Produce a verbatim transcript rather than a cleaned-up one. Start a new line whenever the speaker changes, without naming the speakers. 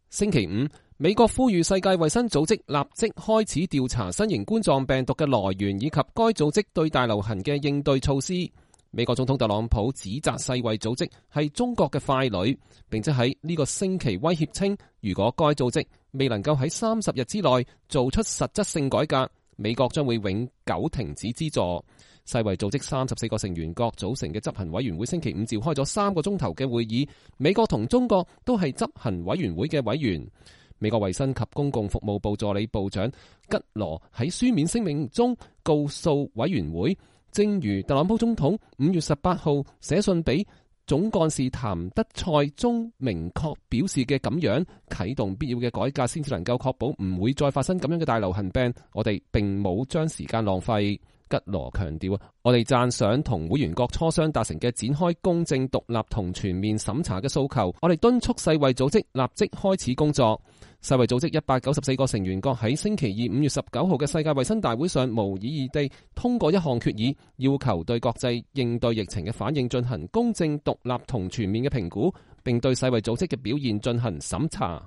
星期五，美國呼籲世界衛生組織立即開始調查新型冠狀病毒嘅來源以及該組織對大流行嘅應對措施。美國總統特朗普指責世衛組織係中國嘅傀儡，並且喺呢個星期威脅稱，如果該組織未能夠喺三十日之內做出實質性改革，美國將會永久停止資助。世衛組織三十四個成員國組成嘅執行委員會星期五召開咗三個鐘頭嘅會議，美國同中國都係執行委員會嘅委員。美國衛生及公共服務部助理部長吉羅喺書面聲明中告訴委員會，正如特朗普總統五月十八號寫信俾總幹事譚德塞中明確表示嘅咁樣，啟動必要嘅改革先至能夠確保唔會再發生咁樣嘅大流行病。我哋並冇將時間浪費。吉羅強調，我哋讚賞同會員國磋商達成嘅展開公正、獨立同全面審查嘅訴求。我哋敦促世衛組織立即開始工作。世衛組織一百九十四個成員國喺星期二五月十九號嘅世界衛生大會上無異議地通過一項決議，要求對國際應對疫情嘅反應進行公正、獨立同全面嘅評估，並對世衛組織嘅表現進行審查。